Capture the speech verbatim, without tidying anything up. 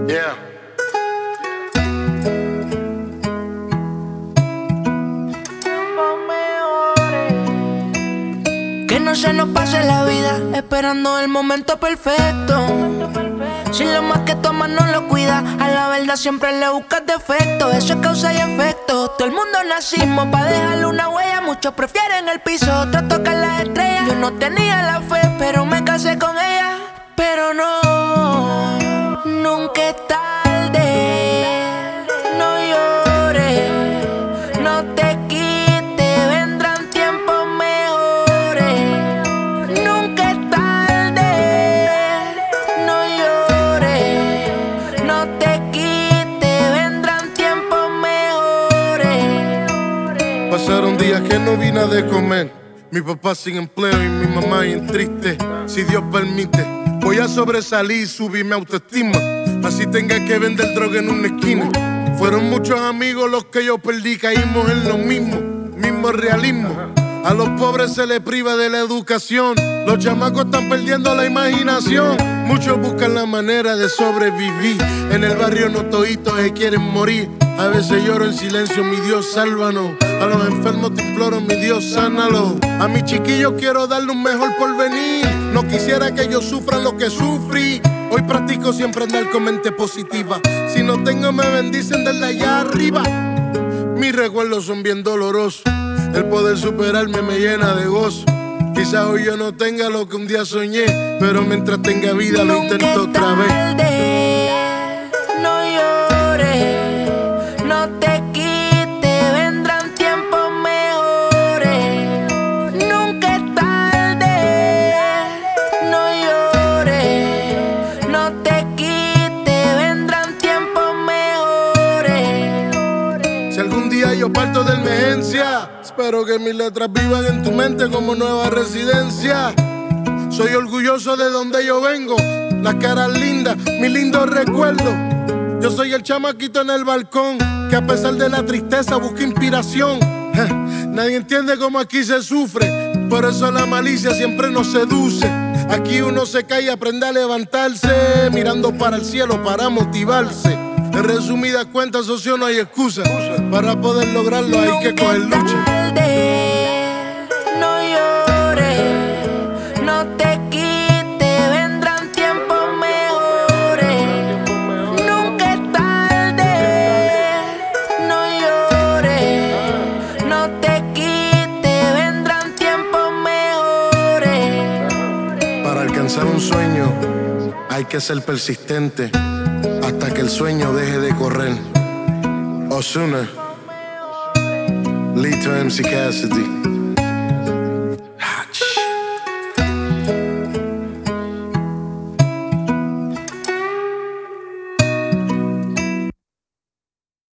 Yeah. Que no se nos pase la vida esperando el momento perfecto. Si lo más que tomas no lo cuida, a la verdad siempre le buscas defecto. Eso es causa y efecto. Todo el mundo nacimos pa' dejarle una huella. Muchos prefieren el piso, otros tocan las estrellas. Yo no tenía la fe, pero me casé con ella. Pero no, nunca es tarde. No llores, no te quites, vendrán tiempos mejores. Nunca es tarde. No llores, no te quites, vendrán tiempos mejores. Pasaron días que no vi nada de comer. Mi papá sin empleo y mi mamá bien triste. Si Dios permite, voy a sobresalir y subir mi autoestima. Así tenga que vender droga en una esquina. Fueron muchos amigos los que yo perdí. Caímos en lo mismo, mismo realismo. A los pobres se les priva de la educación. Los chamacos están perdiendo la imaginación. Muchos buscan la manera de sobrevivir. En el barrio no toditos se quieren morir. A veces lloro en silencio, mi Dios, sálvanos. A los enfermos te imploro, mi Dios, sánalo. A mis chiquillos quiero darle un mejor porvenir. No quisiera que ellos sufran lo que sufrí. Hoy practico siempre andar con mente positiva. Si no tengo, me bendicen desde allá arriba. Mis recuerdos son bien dolorosos. El poder superarme me llena de gozo. Quizás hoy yo no tenga lo que un día soñé, pero mientras tenga vida lo intento otra vez. No llores, no te quites, vendrán tiempos mejores. Nunca es tarde. No llores, no te quites, vendrán tiempos mejores. Si algún día yo parto de emergencia, espero que mis letras vivan en tu mente como nueva residencia. Soy orgulloso de donde yo vengo, las caras lindas, mi lindo recuerdo. Yo soy el chamaquito en el balcón, que a pesar de la tristeza busca inspiración. Eh, nadie entiende cómo aquí se sufre, por eso la malicia siempre nos seduce. Aquí uno se cae y aprende a levantarse, mirando para el cielo para motivarse. En resumidas cuentas, socio, no hay excusa. Para poder lograrlo hay que coger lucha. No llores, no te quites, vendrán tiempos mejores. Nunca es tarde. No llores, no te quites, vendrán tiempos mejores. Para alcanzar un sueño hay que ser persistente hasta que el sueño deje de correr. Ozuna, Lito M C Cassidy.